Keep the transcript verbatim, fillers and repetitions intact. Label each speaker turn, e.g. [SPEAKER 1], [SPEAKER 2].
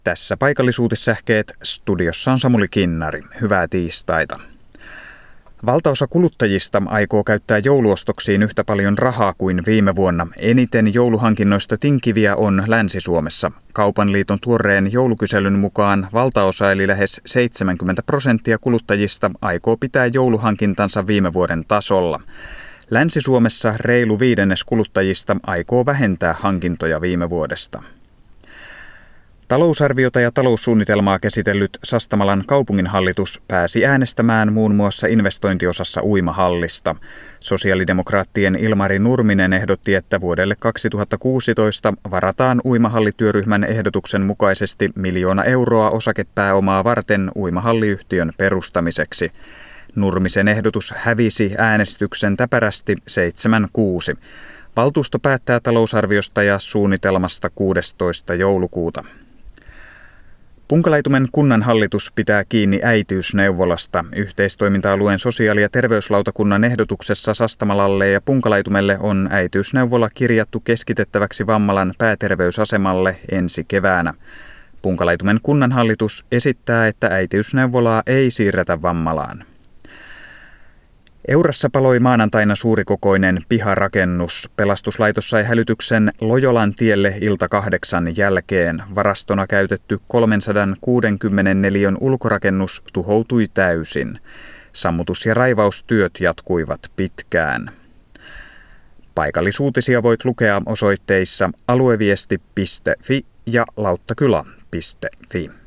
[SPEAKER 1] Tässä paikallisuutissähkeet, studiossa on Samuli Kinnari. Hyvää tiistaita. Valtaosa kuluttajista aikoo käyttää jouluostoksiin yhtä paljon rahaa kuin viime vuonna. Eniten jouluhankinnoista tinkiviä on Länsi-Suomessa. Kaupan liiton tuoreen joulukyselyn mukaan valtaosa eli lähes seitsemänkymmentä prosenttia kuluttajista aikoo pitää jouluhankintansa viime vuoden tasolla. Länsi-Suomessa reilu viidennes kuluttajista aikoo vähentää hankintoja viime vuodesta. Talousarviota ja taloussuunnitelmaa käsitellyt Sastamalan kaupunginhallitus pääsi äänestämään muun muassa investointiosassa uimahallista. Sosiaalidemokraattien Ilmari Nurminen ehdotti, että vuodelle kaksituhattakuusitoista varataan uimahallityöryhmän ehdotuksen mukaisesti miljoona euroa osakepääomaa varten uimahalliyhtiön perustamiseksi. Nurmisen ehdotus hävisi äänestyksen täpärästi seitsemän kuusi. Valtuusto päättää talousarviosta ja suunnitelmasta kuudestoista joulukuuta. Punkalaitumen kunnanhallitus pitää kiinni äitiysneuvolasta. Yhteistoiminta-alueen sosiaali- ja terveyslautakunnan ehdotuksessa Sastamalalle ja Punkalaitumelle on äitiysneuvola kirjattu keskitettäväksi Vammalan pääterveysasemalle ensi keväänä. Punkalaitumen kunnanhallitus esittää, että äitiysneuvolaa ei siirretä Vammalaan. Eurassa paloi maanantaina suurikokoinen piharakennus. Pelastuslaitos sai hälytyksen Lojolan tielle ilta kahdeksan jälkeen. Varastona käytetty kolmesataakuusikymmentä neliön ulkorakennus tuhoutui täysin. Sammutus- ja raivaustyöt jatkuivat pitkään. Paikallisuutisia voit lukea osoitteissa alueviesti piste fi ja lauttakylä piste fi.